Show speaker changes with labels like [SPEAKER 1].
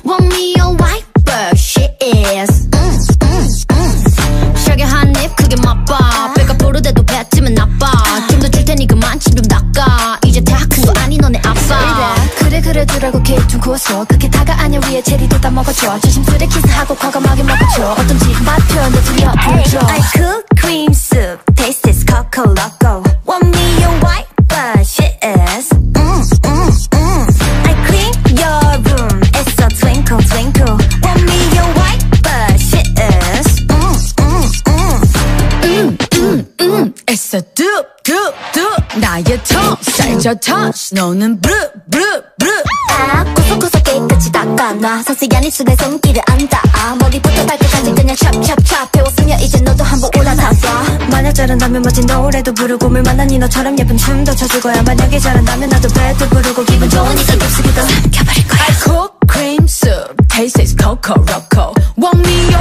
[SPEAKER 1] Want me a white bird, she is 샤게 한입 크게 맛봐 배가 부르대도 뱉으면 나빠 좀 더 줄 테니 그만 침 좀 닦아 이제 다 큰 거 아니 너네 아빠
[SPEAKER 2] 그래 두라고 케이크 좀 고소 그게 다가 아니야 위에 체리도 다 먹어줘 조심스레 키스하고 과감하게 먹어줘 어떤지 맛 표현도 들려줘
[SPEAKER 1] I cook cream soup taste is coco loco Want me a white bird, she is I clean your room it's a twinkle twinkle Want me a white bird, she is
[SPEAKER 3] It's a doop doop doop 나의 tongue 살짝 touch 너는 blue blue blue
[SPEAKER 1] 아 구석구석 깨끗이 닦아놔 상세한 입술에 손길을 안 닿아 머리부터 발끝까지 그냥 찹찹찹 배웠으면 이제 너도 한번 올라타봐
[SPEAKER 2] 만약 잘한다면 멋진 노래도 부르고 물 만난 니 너처럼 예쁜 춤도 춰줄 거야 만약에 잘한다면 나도 배도 부르고 기분 좋으니까 곱씹이도 삼켜버릴 거야
[SPEAKER 3] I cook cream soup taste is coco loco Want me